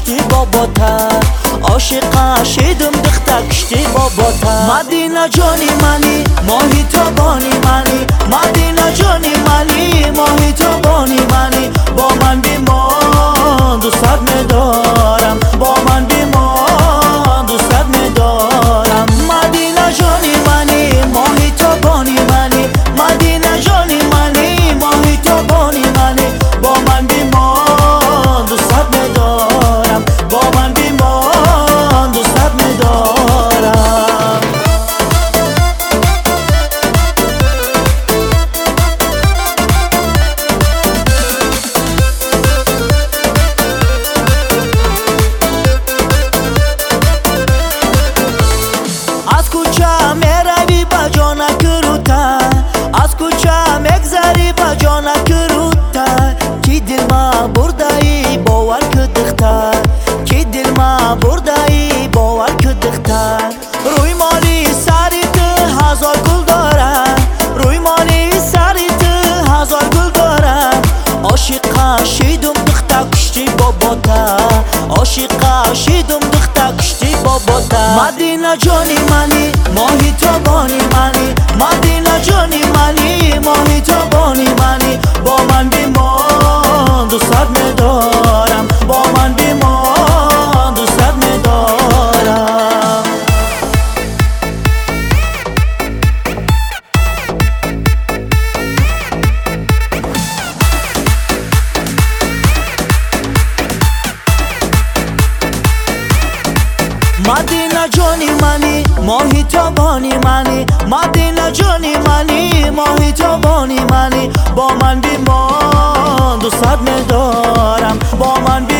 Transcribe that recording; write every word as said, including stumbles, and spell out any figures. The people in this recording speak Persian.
کشتی باباتر، عاشق شیدم دختر کشتی باباتر. مدینه جانی منی ماهی تابانی منی، مدینه جانی منی ماهی تابانی منی. با من بیمان دوست می‌دارم، با من بیمان دوست می‌دارم. مدینه جانی منی ماهی تابانی منی، مدینه جانی منی ماهی تابانی منی. با من بیمان دوست می‌دارم، با من بیمان دوست می‌دارم. از کوچه میروی با جانک روتر، از کوچه میگذری با جانک روتر. کی دل ما بردایی باور که دختر، کی دل ما بردایی باور که دختر. روی مالی سری تو هزار گل داره، روی مالی سری تو هزار گل داره. عاشق شیدم دختر کشتی باباتر، عاشق شیدم دختر کشتی باباتر. مدینه جانی منی ماهی تابانی منی، مدینه جانی منی ماهی تابانی منی. با من بیمان دوست می‌دارم، با من بیمان دوست می‌دارم. مدینه جانی منی ماهی تابانی منی، مدینه جانی منی ماهی تابانی منی. با من بیمان دوست می‌دارم، با من